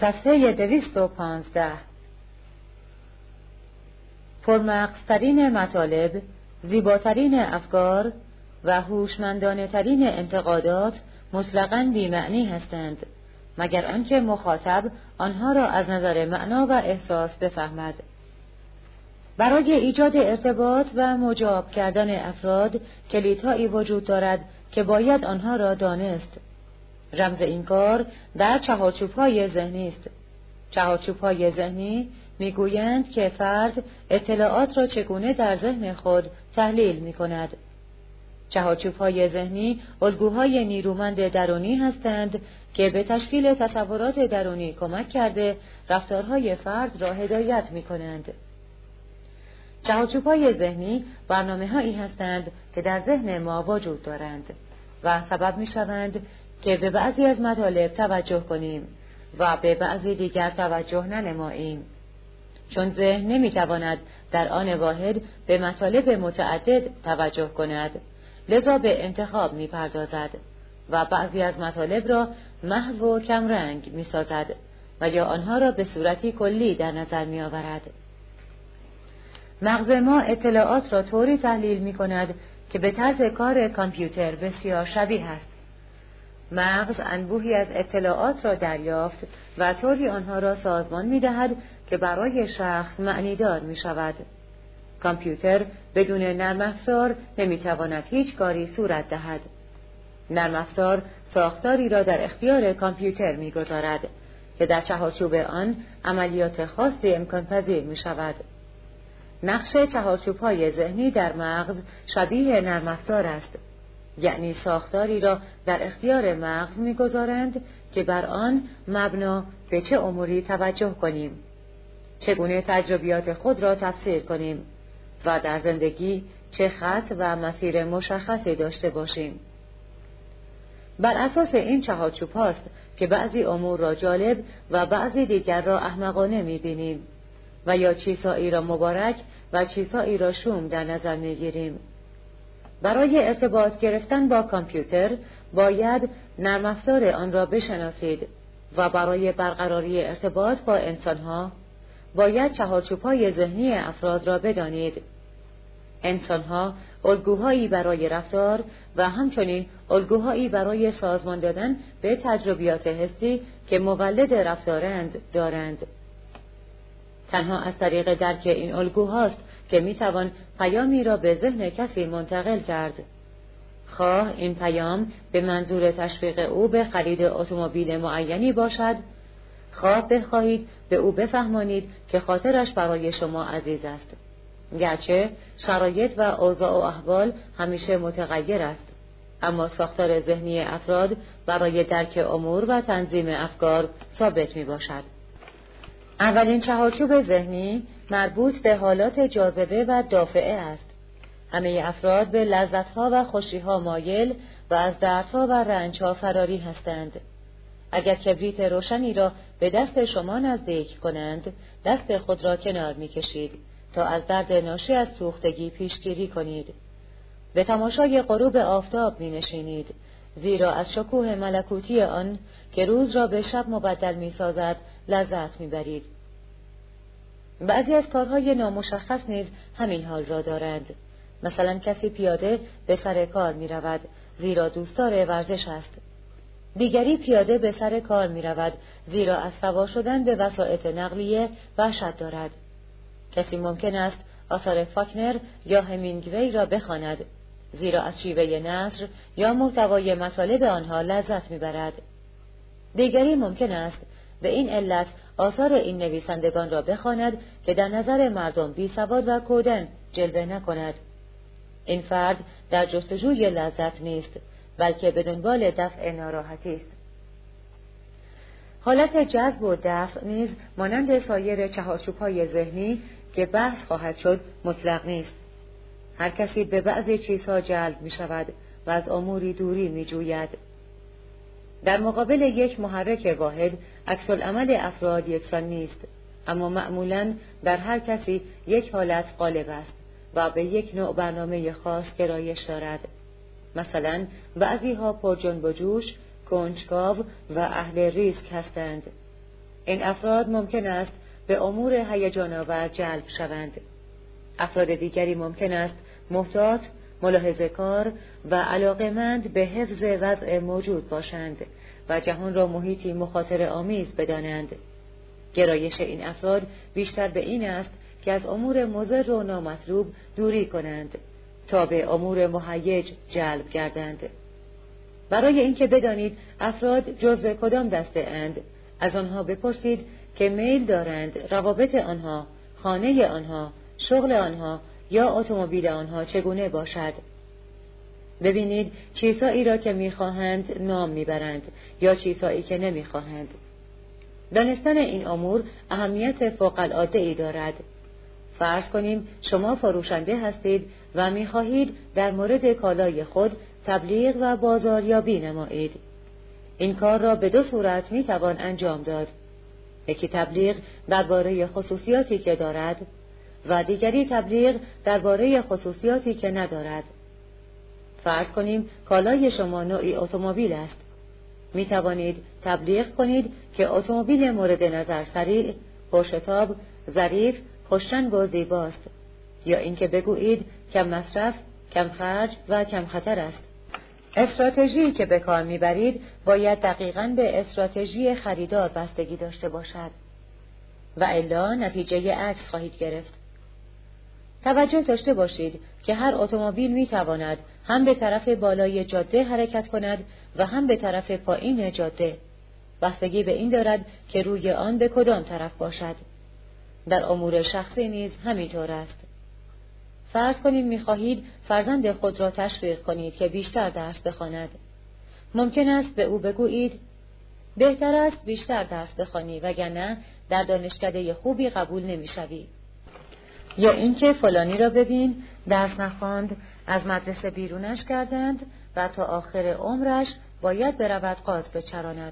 صفحه 215. پرمغزترین مطالب، زیباترین افکار و هوشمندانه ترین انتقادات مطلقاً بی‌معنی هستند، مگر آنکه مخاطب آنها را از نظر معنا و احساس بفهمد. برای ایجاد ارتباط و مجاب کردن افراد کلیدهایی وجود دارد که باید آنها را دانست. رمز این کار در چهارچوب‌های ذهنی است. چهارچوب‌های ذهنی میگویند که فرد اطلاعات را چگونه در ذهن خود تحلیل می‌کند. چهارچوب‌های ذهنی الگوهای نیرومند درونی هستند که به تشکیل تصورات درونی کمک کرده رفتارهای فرد را هدایت می‌کنند. چهارچوب‌های ذهنی برنامه‌هایی هستند که در ذهن ما وجود دارند و سبب می‌شوند که به بعضی از مطالب توجه کنیم و به بعضی دیگر توجه ننماییم، چون ذهن نمی‌تواند در آن واحد به مطالب متعدد توجه کند، لذا به انتخاب می‌پردازد و بعضی از مطالب را محو و کمرنگ می‌سازد و یا آنها را به صورتی کلی در نظر می‌آورد. مغز ما اطلاعات را طوری تحلیل می‌کند که به طرز کار کامپیوتر بسیار شبیه است. مغز انبوهی از اطلاعات را دریافت و طوری آنها را سازمان می‌دهد که برای شخص معنیدار می‌شود. کامپیوتر بدون نرم افزار نمی‌تواند هیچ کاری صورت دهد. نرم افزار ساختاری را در اختیار کامپیوتر می‌گذارد که در چهارچوب آن عملیات خاصی امکان پذیر می‌شود. نقش چهارچوب‌های ذهنی در مغز شبیه نرم افزار است، یعنی ساختاری را در اختیار مغز می‌گذارند که بر آن مبنا به چه اموری توجه کنیم، چگونه تجربیات خود را تفسیر کنیم و در زندگی چه خط و مسیر مشخصی داشته باشیم. بر اساس این چهارچوب هاست که بعضی امور را جالب و بعضی دیگر را احمقانه می‌بینیم و یا چیزهایی را مبارک و چیزهایی را شوم در نظر می‌گیریم. برای ارتباط گرفتن با کامپیوتر باید نرم افزار آن را بشناسید و برای برقراری ارتباط با انسانها باید چهارچوب‌های ذهنی افراد را بدانید. انسانها الگوهایی برای رفتار و همچنین الگوهایی برای سازمان دادن به تجربیات حسی که مولد رفتارند دارند. تنها از طریق درک این الگوهاست که میتوان پیامی را به ذهن کسی منتقل کرد، خواه این پیام به منظور تشویق او به خرید اتومبیل معینی باشد، خواه بخواهید به او بفهمانید که خاطرش برای شما عزیز است، گرچه شرایط و اوضاع و احوال همیشه متغیر است، اما ساختار ذهنی افراد برای درک امور و تنظیم افکار ثابت می باشد. اولین چهارچوب ذهنی مربوط به حالات جاذبه و دافعه است. همه افراد به لذتها و خوشیها مایل و از دردها و رنجها فراری هستند. اگر کبریت روشنی را به دست شما نزدیک کنند، دست خود را کنار می‌کشید تا از درد ناشی از سوختگی پیشگیری کنید. به تماشای غروب آفتاب می‌نشینید، زیرا از شکوه ملکوتی آن که روز را به شب مبدل می‌سازد لذت می‌برید. بعضی از کارهای نامشخص نیز همین حال را دارند. مثلا کسی پیاده به سر کار می‌رود زیرا دوستدار ورزش است. دیگری پیاده به سر کار می‌رود زیرا از سوار شدن به وسایط نقلیه وحشت دارد. کسی ممکن است آثار فاکنر یا همینگوی را بخواند زیرا از شیوه نثر یا محتوای مطالب آنها لذت می‌برد. دیگری ممکن است به این علت آثار این نویسندگان را بخواند که در نظر مردم بی‌سواد و کودن جلوه نکند. این فرد در جستجوی لذت نیست، بلکه به دنبال دفع ناراحتی است. حالت جذب و دفع نیز مانند سایر چهارچوب‌های ذهنی که بحث خواهد شد مطلق نیست. هر کسی به بعضی چیزها جلب می شود و از اموری دوری می جوید. در مقابل یک محرک واحد عکس‌العمل افراد یکسان نیست، اما معمولاً در هر کسی یک حالت غالب است و به یک نوع برنامه خاص گرایش دارد. مثلا بعضی ها پر جنب و جوش، کنجکاو و اهل ریسک هستند. این افراد ممکن است به امور هیجان‌آور جلب شوند. افراد دیگری ممکن است محتاط، ملاحظه‌کار و علاقه‌مند به حفظ وضع موجود باشند و جهان را محیطی مخاطره‌آمیز بدانند. گرایش این افراد بیشتر به این است که از امور مضر و نامطلوب دوری کنند تا به امور مهیج جلب گردند. برای اینکه بدانید افراد جزو کدام دسته اند، از آنها بپرسید که میل دارند روابط آنها، خانه آنها، شغل آنها یا اتومبیل آنها چگونه باشد. ببینید چیزهایی را که می‌خواهند نام می‌برند یا چیزهایی که نمی‌خواهند. دانستن این امور اهمیت فوق‌العاده‌ای دارد. فرض کنیم شما فروشنده هستید و می‌خواهید در مورد کالای خود تبلیغ و بازاریابی نمایید. این کار را به دو صورت می‌توان انجام داد. یکی تبلیغ درباره خصوصیاتی که دارد و دیگری تبلیغ درباره خصوصیاتی که ندارد. فرض کنیم کالای شما نوعی اتومبیل است. می توانید تبلیغ کنید که اتومبیل مورد نظر سریع، پرشتاب، ظریف، خوشرنگ و زیباست، یا اینکه بگویید کم مصرف، کم خرج و کم خطر است. استراتژی که به کار میبرید باید دقیقاً به استراتژی خریدار بستگی داشته باشد و الا نتیجه عکس خواهید گرفت. توجه داشته باشید که هر اتومبیل میتواند هم به طرف بالای جاده حرکت کند و هم به طرف پایین جاده. بستگی به این دارد که روی آن به کدام طرف باشد. در امور شخصی نیز همینطور است. فرض کنیم می‌خواهید فرزند خود را تشویق کنید که بیشتر درس بخواند. ممکن است به او بگویید بهتر است بیشتر درس بخوانی وگرنه در دانشکده خوبی قبول نمی‌شوی. یا اینکه فلانی را ببین درس نخواند، از مدرسه بیرونش کردند و تا آخر عمرش باید برود قاز بچراند.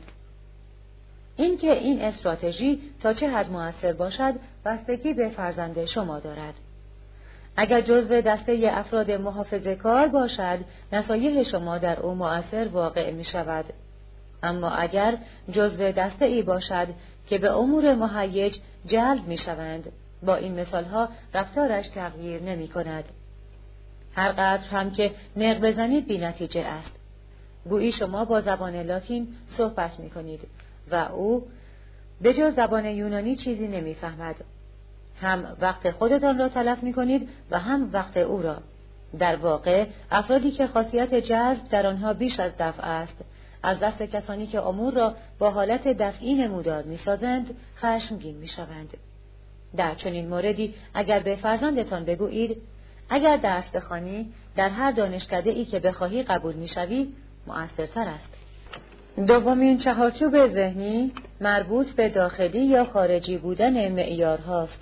اینکه این استراتژی تا چه حد مؤثر باشد بستگی به فرزند شما دارد. اگر جزو دسته افراد محافظه‌کار باشد، نصایح شما در او مؤثر واقع می شود. اما اگر جزو دسته ای باشد که به امور مهیج جلب می شوند، با این مثالها رفتارش تغییر نمی کند. هر قدر هم که نق بزنید بی نتیجه است. گویی شما با زبان لاتین صحبت می کنید و او به جز زبان یونانی چیزی نمی فهمد. هم وقت خودتان را تلف می کنید و هم وقت او را. در واقع افرادی که خاصیت جذب در آنها بیش از دفع است، از دست کسانی که امور را با حالت دفعی نمودار می سازند خشمگین می شوند. در چنین موردی اگر به فرزندتان بگویید اگر درس بخوانی در هر دانشکده ای که بخواهی قبول می شوی، مؤثرتر است. دومین چهارچوب ذهنی مربوط به داخلی یا خارجی بودن معیارهاست.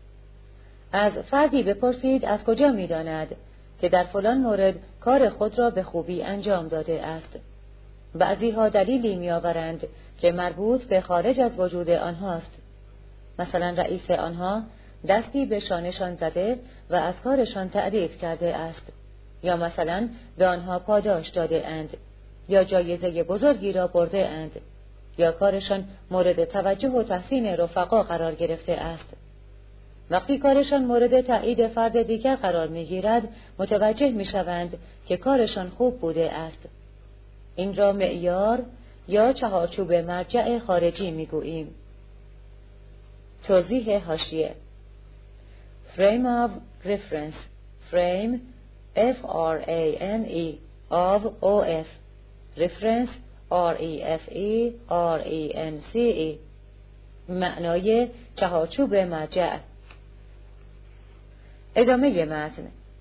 از فردی بپرسید از کجا می داند که در فلان مورد کار خود را به خوبی انجام داده است. بعضیها دلیلی می آورند که مربوط به خارج از وجود آنهاست. مثلا رئیس آنها دستی به شانشان زده و از کارشان تعریف کرده است، یا مثلا به آنها پاداش داده اند، یا جایزه بزرگی را برده اند، یا کارشان مورد توجه و تحسین رفقا قرار گرفته است. وقتی کارشان مورد تایید فرد دیگر قرار می‌گیرد، متوجه می‌شوند که کارشان خوب بوده است. این را معیار یا چهارچوب مرجع خارجی می‌گوییم. توضیح حاشیه: Frame of reference. Frame F-R-A-M-E of O-F. Reference R-E-F-E-R-E-N-C-E. معنای چهارچوب مرجع. ادامه متن.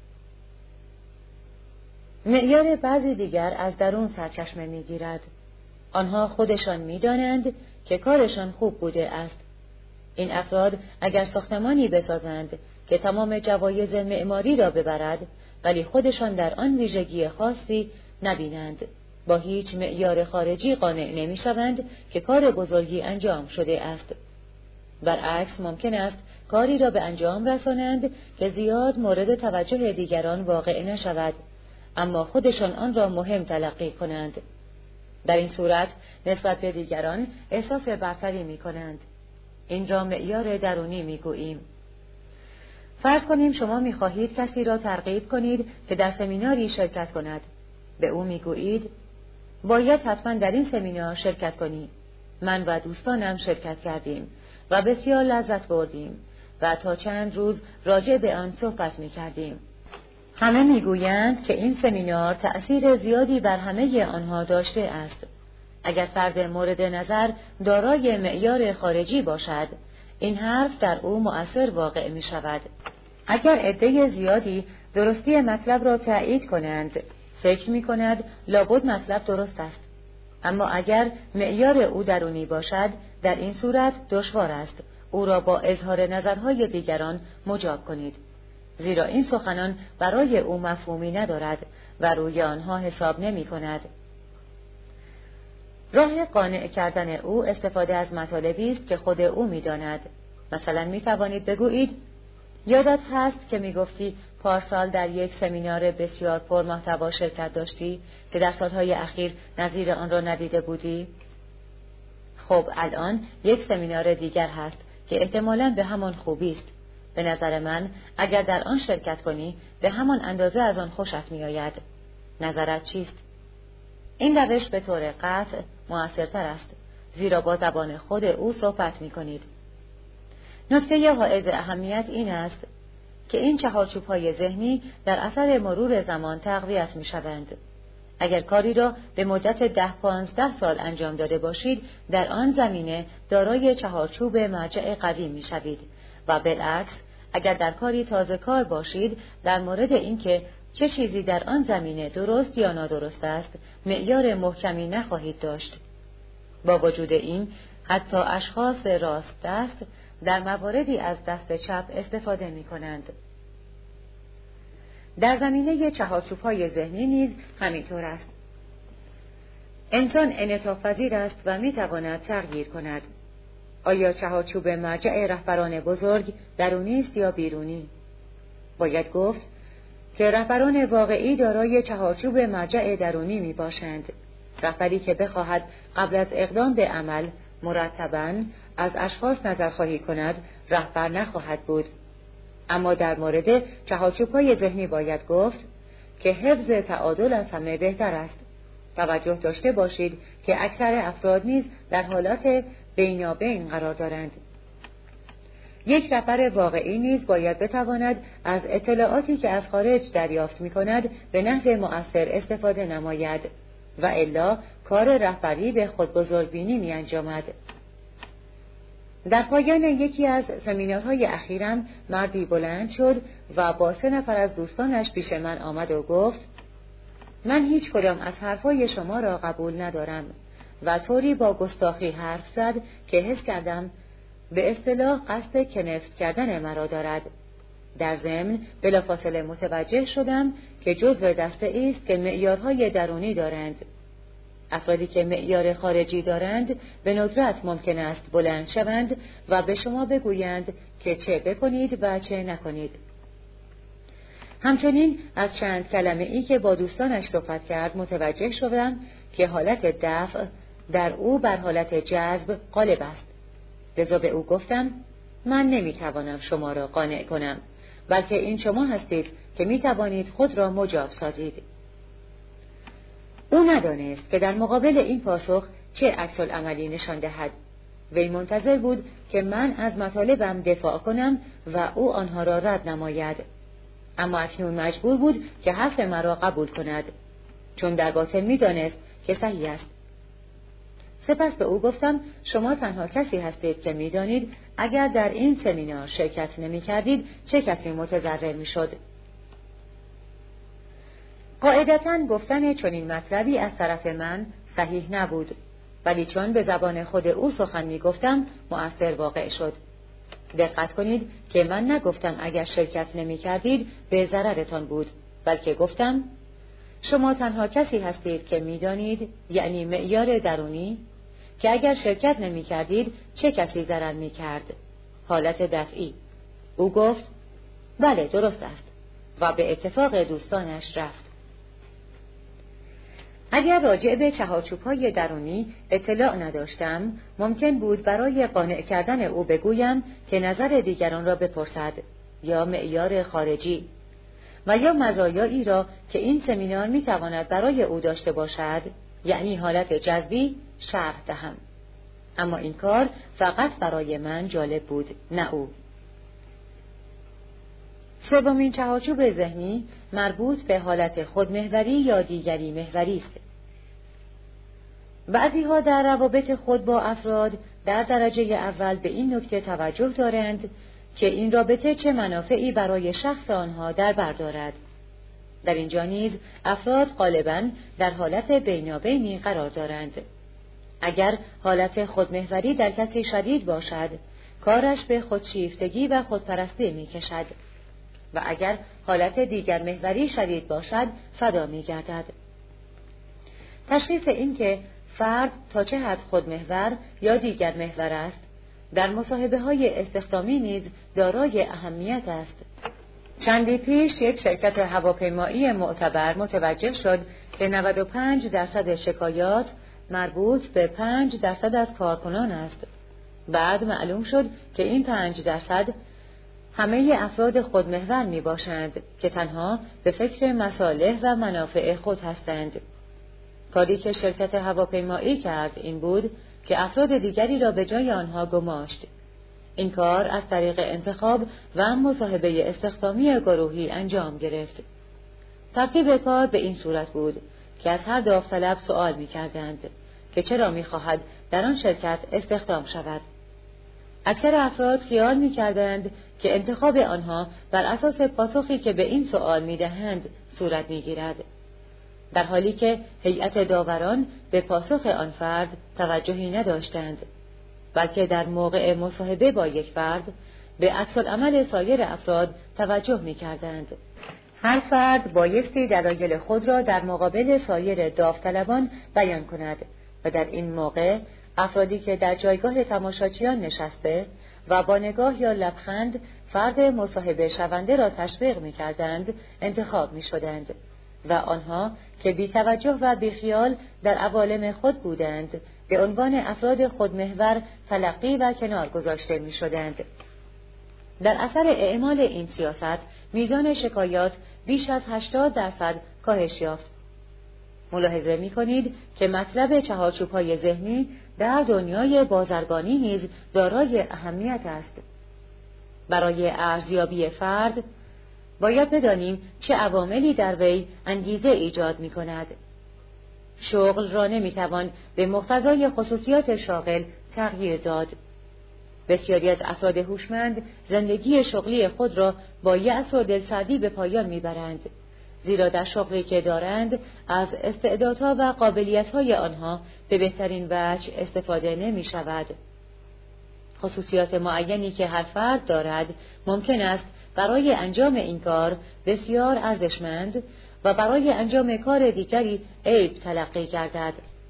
معیار بعضی دیگر از درون سرچشمه می‌گیرد. آنها خودشان می‌دانند که کارشان خوب بوده است. این افراد اگر ساختمانی بسازند که تمام جوایز معماری را ببرد ولی خودشان در آن ویژگی خاصی نبینند، با هیچ معیار خارجی قانع نمی‌شوند که کار بزرگی انجام شده است. برعکس ممکن است کاری را به انجام رسانند که زیاد مورد توجه دیگران واقع نشود، اما خودشان آن را مهم تلقی کنند. در این صورت نسبت به دیگران احساس برتری می‌کنند. این را معیار درونی میگوییم. فرض کنیم شما میخواهید کسی را ترغیب کنید که در سمیناری شرکت کند. به او میگویید باید حتما در این سمینار شرکت کنی. من و دوستانم شرکت کردیم و بسیار لذت بردیم و تا چند روز راجع به آن صحبت میکردیم. همه میگویند که این سمینار تأثیر زیادی بر همه آنها داشته است. اگر فرد مورد نظر دارای معیار خارجی باشد، این حرف در او مؤثر واقع می شود. اگر عده زیادی درستی مطلب را تایید کنند، فکر می کند لابد مطلب درست است. اما اگر معیار او درونی باشد، در این صورت دشوار است او را با اظهار نظرهای دیگران مجاب کنید، زیرا این سخنان برای او مفهومی ندارد و روی آنها حساب نمی کند. راه قانع کردن او استفاده از مطالبی است که خود او می داند. مثلا می توانید بگویید یادت هست که می گفتی پارسال در یک سمینار بسیار پرمحتوا شرکت داشتی که در سالهای اخیر نظیر آن را ندیده بودی؟ خب الان یک سمینار دیگر هست که احتمالاً به همان خوبی است. به نظر من اگر در آن شرکت کنی به همان اندازه از آن خوشت می آید. نظرت چیست؟ این روش به طور قطع مؤثرتر است، زیرا با زبان خود او صحبت می کنید. نکته حائز اهمیت این است که این چهارچوب‌های ذهنی در اثر مرور زمان تقویت می شوند. اگر کاری را به مدت 10-15 سال انجام داده باشید، در آن زمینه دارای چهارچوب مرجع قوی می شوید و بالعکس اگر در کاری تازه کار باشید، در مورد اینکه چه چیزی در آن زمینه درست یا نادرست است، معیار محکمی نخواهید داشت. با وجود این، حتی اشخاص راست دست در مواردی از دست چپ استفاده می کنند. در زمینه چهارچوب‌های ذهنی نیز همینطور است. انسان انعطاف‌پذیر است و می تواند تغییر کند. آیا چهارچوب مرجع رهبران بزرگ درونی است یا بیرونی؟ باید گفت که رهبران واقعی دارای چهارچوب مرجع درونی می باشند. رهبری که بخواهد قبل از اقدام به عمل مرتباً از اشخاص نظرخواهی کند، رهبر نخواهد بود. اما در مورد چهارچوب‌های ذهنی باید گفت که حفظ تعادل از همه بهتر است. توجه داشته باشید که اکثر افراد نیز در حالات بینابین قرار دارند. یک رهبر واقعی نیز باید بتواند از اطلاعاتی که از خارج دریافت می‌کند به نحو مؤثر استفاده نماید و الا کار رهبری به خود بزرگبینی می‌انجامد. در پایان یکی از سمینارهای اخیرم مردی بلند شد و با 3 نفر از دوستانش پیش من آمد و گفت من هیچ کدام از حرفای شما را قبول ندارم و طوری با گستاخی حرف زد که حس کردم به اصطلاح قصد کنفت کردن مرا دارد. در ضمن بلافاصله متوجه شدم که جزو دسته است که معیارهای درونی دارند. افرادی که معیار خارجی دارند به ندرت ممکن است بلند شوند و به شما بگویند که چه بکنید و چه نکنید. همچنین از چند کلمه ای که با دوستانش صحبت کرد متوجه شدم که حالت دفع در او بر حالت جذب غالب است. لذا به او گفتم من نمیتوانم شما را قانع کنم، بلکه این شما هستید که میتوانید خود را مجاب سازید. او ندانست که در مقابل این پاسخ چه عکس‌العملی نشان دهد. وی منتظر بود که من از مطالبم دفاع کنم و او آنها را رد نماید. اما اکنون مجبور بود که حرف مرا قبول کند، چون در باطن می‌دانست که صحیح است. سپس به او گفتم شما تنها کسی هستید که می‌دانید اگر در این سمینار شرکت نمی‌کردید چه کسی متضرر می‌شد. قاعدتاً گفتن چنین مطلبی از طرف من صحیح نبود، ولی چون به زبان خود او سخن می‌گفتم مؤثر واقع شد. دقت کنید که من نگفتم اگر شرکت نمی‌کردید به ضررتان بود، بلکه گفتم شما تنها کسی هستید که می‌دانید، یعنی معیار درونی، که اگر شرکت نمی‌کردید چه کسی ضرر می‌کرد. حالت دفعی. او گفت بله درست است و به اتفاق دوستانش رفت. اگر راجع به چهارچوب‌های درونی اطلاع نداشتم، ممکن بود برای قانع کردن او بگویم که نظر دیگران را بپرسد، یا معیار خارجی، و یا مزایایی را که این سمینار میتواند برای او داشته باشد، یعنی حالت جذبی، شرح دهم. اما این کار فقط برای من جالب بود، نه او. سومین چهارچوب ذهنی مربوط به حالت خودمحوری یا دیگری محوری است. بعضی‌ها در روابط خود با افراد در درجه اول به این نکته توجه دارند که این رابطه چه منافعی برای شخص آنها در بر دارد. در اینجا نیز افراد غالباً در حالت بینابینی قرار دارند. اگر حالت خودمحوری در کسی شدید باشد، کارش به خودشیفتگی و خودپرستی می کشد، و اگر حالت دیگر محوری شدید باشد، فدا می گردد. تشخیص این که فرد تا چه حد خودمحور یا دیگر محور است، در مصاحبه های استخدامی نیز دارای اهمیت است. چندی پیش یک شرکت هواپیمایی معتبر متوجه شد که 95% شکایات مربوط به 5% از کارکنان است. بعد معلوم شد که این 5% همه افراد خودمحور می باشند که تنها به فکر مصالح و منافع خود هستند. کاری که شرکت هواپیمایی کرد این بود که افراد دیگری را به جای آنها گماشت. این کار از طریق انتخاب و مصاحبه استخدامی گروهی انجام گرفت. ترتیب کار به این صورت بود که از هر داوطلب سؤال می‌کردند که چرا می‌خواهد در آن شرکت استخدام شود. اکثر افراد خیال می‌کردند که انتخاب آنها بر اساس پاسخی که به این سؤال می‌دهند صورت می‌گیرد، در حالی که هیئت داوران به پاسخ آن فرد توجهی نداشتند، بلکه در موقع مصاحبه با یک فرد به عکس‌العمل سایر افراد توجه می‌کردند. هر فرد بایستی دلایل خود را در مقابل سایر داوطلبان بیان کند و در این موقع افرادی که در جایگاه تماشاچیان نشسته و با نگاه یا لبخند فرد مصاحبه شونده را تشویق می‌کردند انتخاب می‌شدند، و آنها که بی توجه و بی خیال در عوالم خود بودند به عنوان افراد خودمحور تلقی و کنار گذاشته می شدند. در اثر اعمال این سیاست میزان شکایات بیش از 80% کاهش یافت. ملاحظه می کنید که مطلب چهارچوب‌های ذهنی در دنیای بازرگانی نیز دارای اهمیت است. برای ارزیابی فرد باید بدانیم چه عواملی در وی انگیزه ایجاد می کند. شغل را نمی توان به مقتضای خصوصیات شاغل تغییر داد. بسیاری از افراد هوشمند زندگی شغلی خود را با یأس و دلسردی به پایان می برند، زیرا در شغلی که دارند از استعدادها و قابلیت‌های آنها به بهترین وجه استفاده نمی شود. خصوصیات معینی که هر فرد دارد ممکن است برای انجام این کار بسیار ارزشمند و برای انجام کار دیگری عیب تلقی گردد.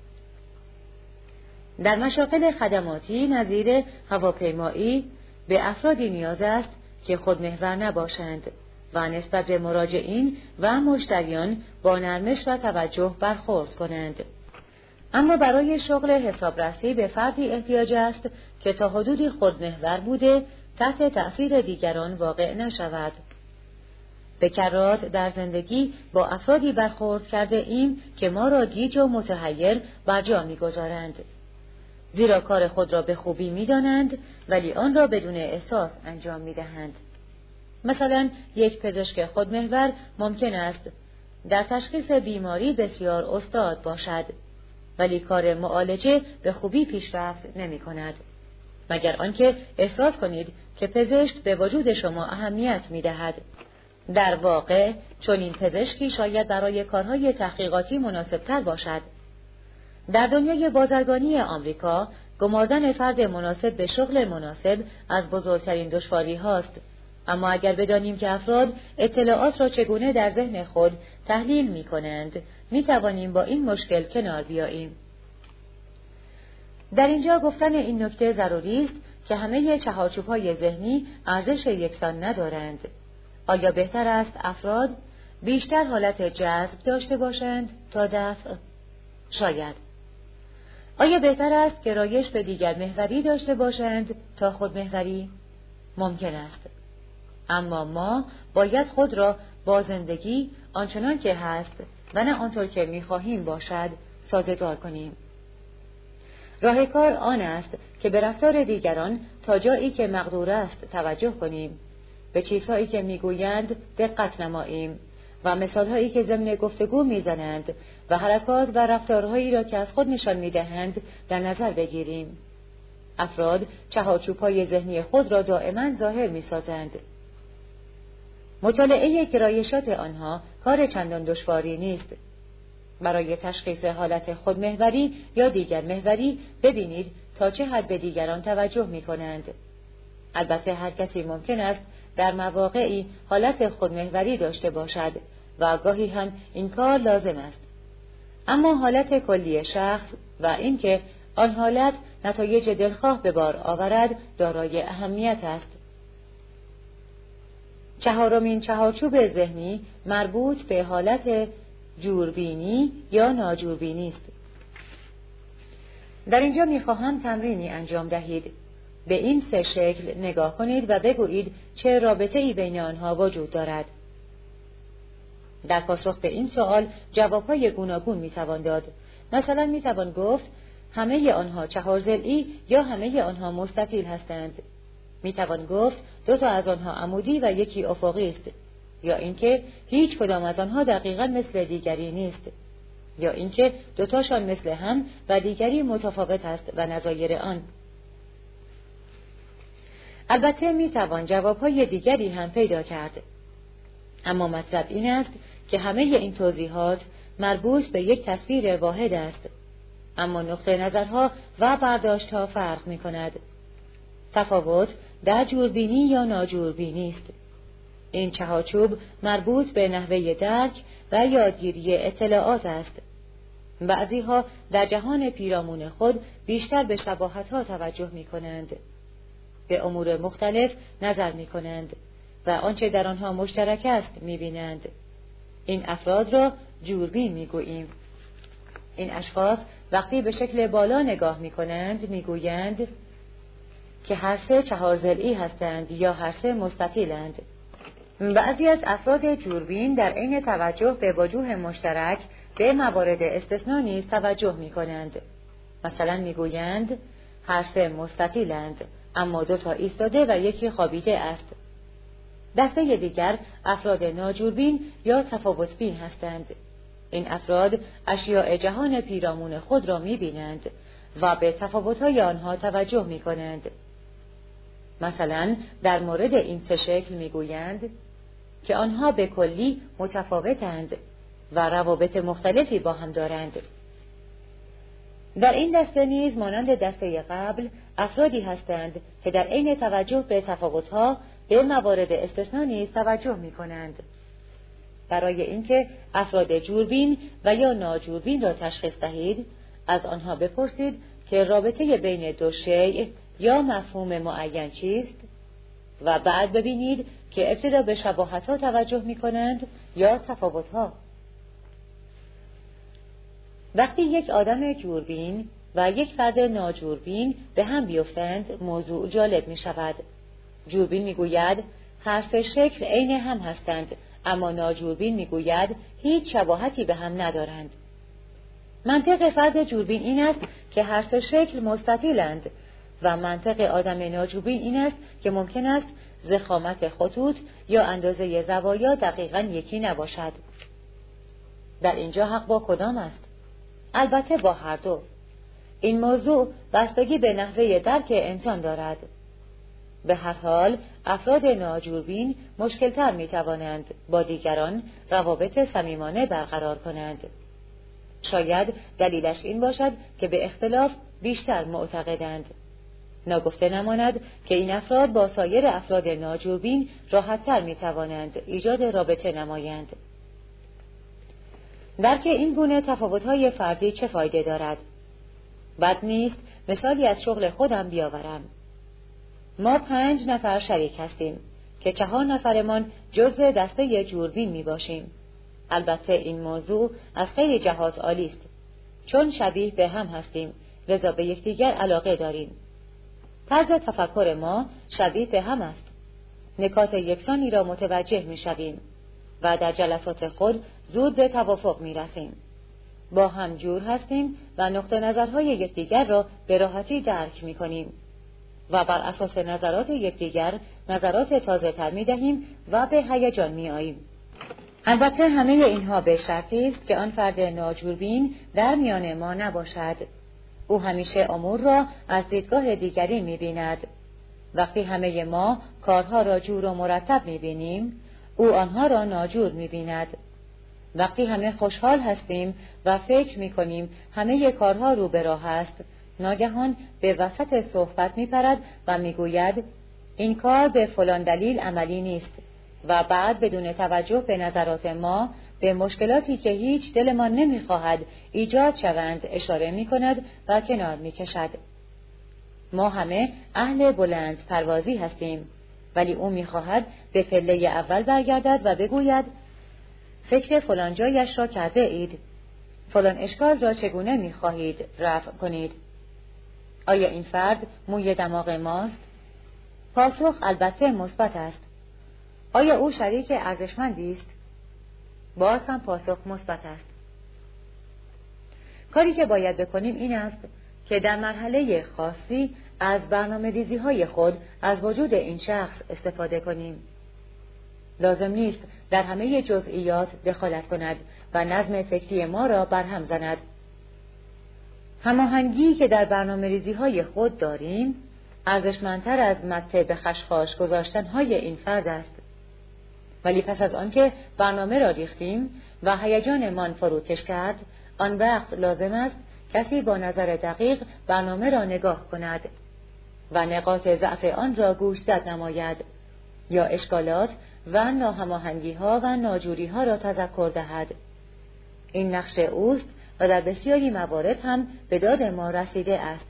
در مشاغل خدماتی نظیر هواپیمایی به افرادی نیاز است که خودمحور نباشند و نسبت به مراجعین و مشتریان با نرمش و توجه برخورد کنند. اما برای شغل حسابرسی به فردی احتیاج است که تا حدودی خودمحور بوده تحت تأثیر دیگران واقع نشود. به کرات در زندگی با افرادی برخورد کرده ایم که ما را گیج و متحیر بر جا می‌گذارند، زیرا کار خود را به خوبی می‌دانند ولی آن را بدون احساس انجام می‌دهند. مثلا یک پزشک خودمحور ممکن است در تشخیص بیماری بسیار استاد باشد، ولی کار معالجه به خوبی پیشرفت نمی‌کند، مگر آنکه احساس کنید که پزشک به وجود شما اهمیت می‌دهد. در واقع چون این پزشکی شاید برای کارهای تحقیقاتی مناسب‌تر باشد. در دنیای بازرگانی آمریکا گماردن فرد مناسب به شغل مناسب از بزرگترین دشواری هاست. اما اگر بدانیم که افراد اطلاعات را چگونه در ذهن خود تحلیل می کنند، می توانیم با این مشکل کنار بیاییم. در اینجا گفتن این نکته ضروری است که همه چهارچوب‌های ذهنی ارزش یکسان ندارند. آیا بهتر است افراد بیشتر حالت جذب داشته باشند تا دفع؟ شاید. آیا بهتر است که رایش به دیگر محوری داشته باشند تا خود محوری؟ ممکن است. اما ما باید خود را با زندگی آنچنان که هست و نه آنطور که می‌خواهیم باشد سازگار کنیم. راه کار آن است که به رفتار دیگران تا جایی که مقدور است توجه کنیم، به چیزهایی که میگویند دقت نماییم و مثالهایی که ضمن گفتگو میزنند و حرکات و رفتارهایی را که از خود نشان میدهند در نظر بگیریم. افراد چهارچوب‌های ذهنی خود را دائما ظاهر میسازند. مطالعه گرایشات آنها کار چندان دشواری نیست. برای تشخیص حالت خودمحوری یا دیگر محوری ببینید تا چه حد به دیگران توجه می کنند. البته هر کسی ممکن است در مواقعی حالت خودمحوری داشته باشد و گاهی هم این کار لازم است. اما حالت کلی شخص و اینکه آن حالت نتایج دلخواه به بار آورد دارای اهمیت است. چهارمین چهارچوب ذهنی مربوط به حالت جوربینی یا ناجوربینی است. در اینجا می‌خواهم تمرینی انجام دهید. به این سه شکل نگاه کنید و بگویید چه رابطه‌ای بین آنها وجود دارد. در پاسخ به این سوال جواب‌های گوناگون می‌توان داد. مثلا می‌توان گفت همه آنها چهارضلعی یا همه آنها مستطیل هستند. می‌توان گفت دو تا از آنها عمودی و یکی افقی است. یا اینکه هیچ کدام از آنها دقیقاً مثل دیگری نیست. یا اینکه دوتاشان مثل هم و دیگری متفاوت است و نظایر آن. البته میتوان جوابهای دیگری هم پیدا کرد. اما مطلب این است که همه این توضیحات مربوط به یک تصویر واحد است. اما نقطه نظرها و برداشتها فرق می کند. تفاوت در جوربینی یا ناجوربینی است. این چهارچوب مربوط به نحوه درک و یادگیری اطلاعات است. بعضیها در جهان پیرامون خود بیشتر به شباهت‌ها توجه می‌کنند. به امور مختلف نظر می‌کنند و آنچه در آنها مشترک است می‌بینند. این افراد را جوربین می‌گوییم. این اشخاص وقتی به شکل بالا نگاه می‌کنند می‌گویند که هر سه چهارضلعی هستند یا هر سه مستطیلند. بعضی از افراد جوربین در عین توجه به وجوه مشترک به موارد استثنا نیز توجه می‌کنند. مثلا می‌گویند هر سه مستطیلند اما دو تا ایستاده و یکی خوابیده است. دسته دیگر افراد ناجوربین یا تفاوت‌بین هستند. این افراد اشیاء جهان پیرامون خود را می‌بینند و به تفاوت‌های آنها توجه می‌کنند. مثلا در مورد این سه شکل می‌گویند که آنها به کلی متفاوتند و روابط مختلفی با هم دارند. در این دسته نیز مانند دسته قبل افرادی هستند که در عین توجه به تفاوت‌ها به موارد استثنا نیز توجه می‌کنند. برای اینکه افراد جوربین و یا ناجوربین را تشخیص دهید، از آنها بپرسید که رابطه بین دو شیء یا مفهوم معین چیست و بعد ببینید که ابتدا به شباهت‌ها توجه می‌کنند یا تفاوت‌ها. وقتی یک آدم جوربین و یک فرد ناجوربین به هم بیفتند موضوع جالب می‌شود. جوربین می‌گوید هر سه شکل عین هم هستند، اما ناجوربین می‌گوید هیچ شباهتی به هم ندارند. منطق فرد جوربین این است که هر سه شکل مستطیلند و منطق آدم ناجوربین این است که ممکن است ضخامت خطوط یا اندازه زوایا دقیقاً یکی نباشد. در اینجا حق با کدام است؟ البته با هر دو. این موضوع بستگی به نحوه درک انسان دارد. به هر حال افراد ناجوربین مشکل‌تر می‌توانند با دیگران روابط صمیمانه برقرار کنند. شاید دلیلش این باشد که به اختلاف بیشتر معتقدند. ناگفته نماند که این افراد با سایر افراد ناجوربین راحت‌تر می‌توانند ایجاد رابطه نمایند. درک این گونه تفاوت‌های فردی چه فایده دارد؟ بد نیست مثالی از شغل خودم بیاورم. ما 5 نفر شریک هستیم که 4 نفرمان جزو دسته جوربین می باشیم. البته این موضوع از خیلی جهات عالی است. چون شبیه به هم هستیم لذا به یکدیگر علاقه داریم. طرز تفکر ما شبیه به هم است. نکات یکسانی را متوجه می‌شویم و در جلسات خود زود به توافق می‌رسیم. با هم جور هستیم و نقطه نظرهای یکدیگر را به راحتی درک می‌کنیم و بر اساس نظرات یکدیگر نظرات تازه‌تر می‌دهیم و به هیجان می‌آییم. البته همه اینها به شرطی است که آن فرد ناجوربین در میان ما نباشد. او همیشه امور را از دیدگاه دیگری می‌بیند. وقتی همه ما کارها را جور و مرتب می‌بینیم، او آنها را ناجور می‌بیند. وقتی همه خوشحال هستیم و فکر می‌کنیم همه کارها رو به راه است، ناگهان به وسط صحبت می‌پرد و می‌گوید این کار به فلان دلیل عملی نیست و بعد بدون توجه به نظرات ما به مشکلاتی که هیچ دلمان نمی‌خواهد ایجاد شوند اشاره می‌کند و کنار می‌کشد. ما همه اهل بلند پروازی هستیم، ولی او می‌خواهد به پله اول برگردد و بگوید فکر فلان جایش را کرده اید؟ فلان اشکال را چگونه می‌خواهید رفع کنید؟ آیا این فرد موی دماغ ماست؟ پاسخ البته مثبت است. آیا او شریک ارزشمندی است؟ باز هم پاسخ مثبت است. کاری که باید بکنیم این است که در مرحله خاصی از برنامه‌ریزی‌های خود از وجود این شخص استفاده کنیم. لازم نیست در همه جزئیات دخالت کند و نظم فکری ما را برهم زند. هماهنگی که در برنامه‌ریزی‌های خود داریم ارزشمندتر از مته به خشخاش گذاشتن‌های این فرد است. ولی پس از آنکه برنامه را ریختیم و هیجانمان فروکش کرد، آن وقت لازم است کسی با نظر دقیق برنامه را نگاه کند و نقاط ضعف آن را گوشزد نماید یا اشکالات و ناهماهنگی‌ها و ناجوری‌ها را تذکر دهد. این نقش اوست و در بسیاری موارد هم به داد ما رسیده است.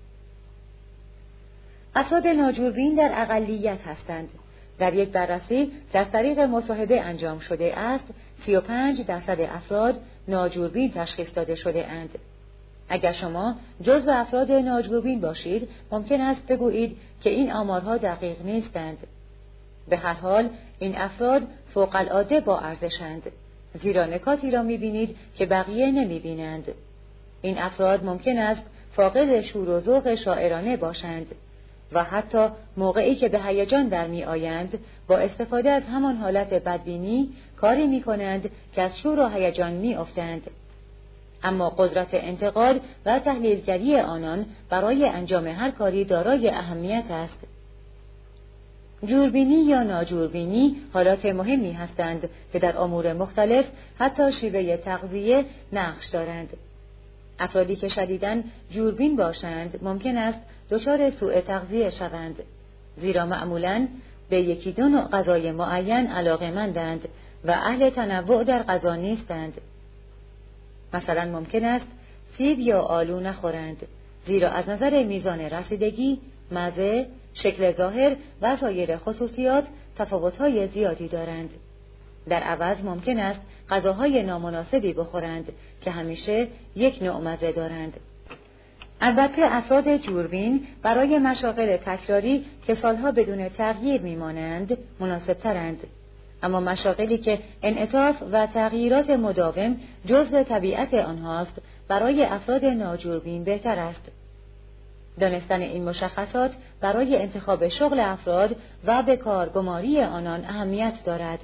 افراد ناجوربین در اقلیت هستند. در یک بررسی که از طریق مصاحبه انجام شده است، 35% افراد ناجوربین تشخیص داده شده اند. اگر شما جزو افراد ناجوربین باشید، ممکن است بگویید که این آمارها دقیق نیستند. به هر حال این افراد فوق العاده با ارزشند، زیرا نکاتی را می‌بینید که بقیه نمی‌بینند. این افراد ممکن است فاقد شور و ذوق شاعرانه باشند و حتی موقعی که به هیجان در می‌آیند با استفاده از همان حالت بدبینی کاری می‌کنند که از شور و هیجان می‌افتند. اما قدرت انتقاد و تحلیلگری آنان برای انجام هر کاری دارای اهمیت است. جوربینی یا ناجوربینی حالات مهمی هستند که در امور مختلف حتی شیوه تغذیه نقش دارند. افرادی که شدیداً جوربین باشند ممکن است دچار سوء تغذیه شوند، زیرا معمولاً به یکی دو نوع غذای معین علاقه‌مندند و اهل تنوع در غذا نیستند. مثلا ممکن است سیب یا آلو نخورند، زیرا از نظر میزان رسیدگی، مزه، شکل ظاهر و سایر خصوصیات تفاوت‌های زیادی دارند. در عوض ممکن است غذاهای نامناسبی بخورند که همیشه یک نوع مزه دارند. البته افراد جوربین برای مشاغل تکراری که سالها بدون تغییر میمانند مناسب‌ترند، اما مشاغلی که انعطاف و تغییرات مداوم جزء طبیعت آنهاست برای افراد ناجوربین بهتر است. دانستن این مشخصات برای انتخاب شغل افراد و به کارگماری آنان اهمیت دارد.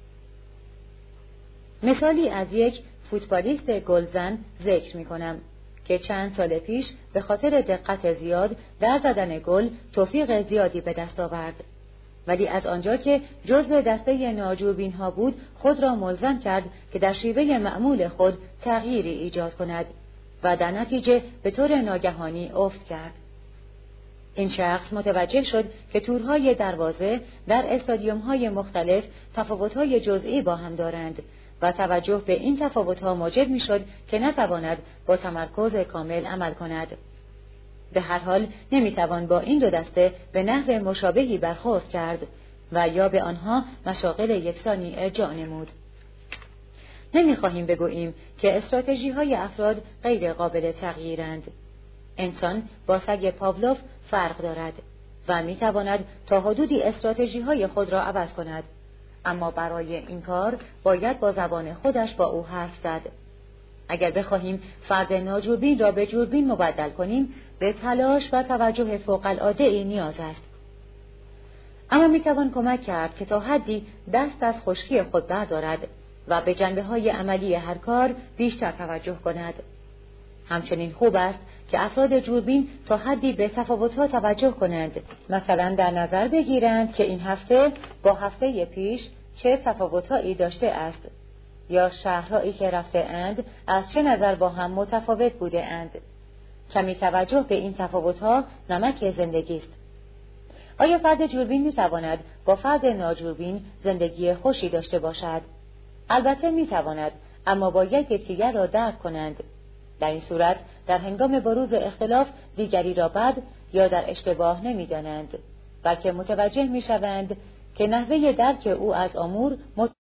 مثالی از یک فوتبالیست گلزن ذکر می کنم که چند سال پیش به خاطر دقت زیاد در زدن گل توفیق زیادی به دست آورد، ولی از آنجا که جزو دسته ناجوربین ها بود خود را ملزم کرد که در شیوه معمول خود تغییری ایجاد کند و در نتیجه به طور ناگهانی افت کرد. این شخص متوجه شد که تورهای دروازه در استادیوم‌های مختلف تفاوت‌های جزئی با هم دارند و توجه به این تفاوت‌ها موجب می‌شد که نتواند با تمرکز کامل عمل کند. به هر حال نمی‌توان با این دو دسته به نحو مشابهی برخورد کرد و یا به آنها مشاغل یکسانی ارجاع نمود. نمی‌خواهیم بگوییم که استراتژی‌های افراد غیر قابل تغییرند. انسان با سگ پاولوف فرق دارد و می‌تواند تا حدودی استراتژی‌های خود را عوض کند، اما برای این کار باید با زبان خودش با او حرف زد. اگر بخواهیم فرد ناجوربین را به جوربین مبدل کنیم، به تلاش و توجه فوق‌العاده‌ای نیاز است. اما میتوان کمک کرد که تا حدی دست از خشکی خود بردارد و به جنبه‌های عملی هر کار بیشتر توجه کند. همچنین خوب است که افراد جوربین تا حدی به تفاوت‌ها توجه کنند. مثلا در نظر بگیرند که این هفته با هفته پیش چه تفاوت‌هایی داشته است، یا شهرهایی که رفته اند از چه نظر با هم متفاوت بوده اند. کمی توجه به این تفاوت‌ها نمک زندگی است. آیا فرد جوربین می‌تواند با فرد ناجوربین زندگی خوشی داشته باشد؟ البته می‌تواند، اما باید یکدیگر را درک کنند. در این صورت در هنگام بروز اختلاف دیگری را بد یا در اشتباه نمی‌دانند، بلکه متوجه می‌شوند که نحوه درک او از امور